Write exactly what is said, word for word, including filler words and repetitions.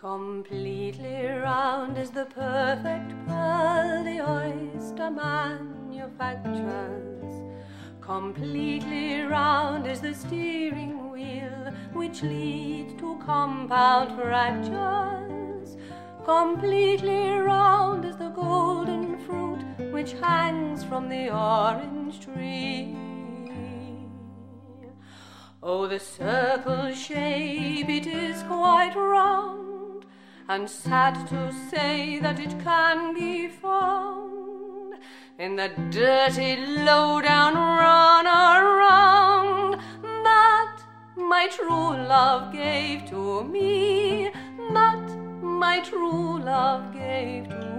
Completely round is the perfect pearl the oyster manufactures. Completely round is the steering wheel which leads to compound fractures. Completely round is the golden fruit which hangs from the orange tree. Oh, the circle shape, it is quite round, and sad to say that it can be found in the dirty low-down run around that my true love gave to me, that my true love gave to me.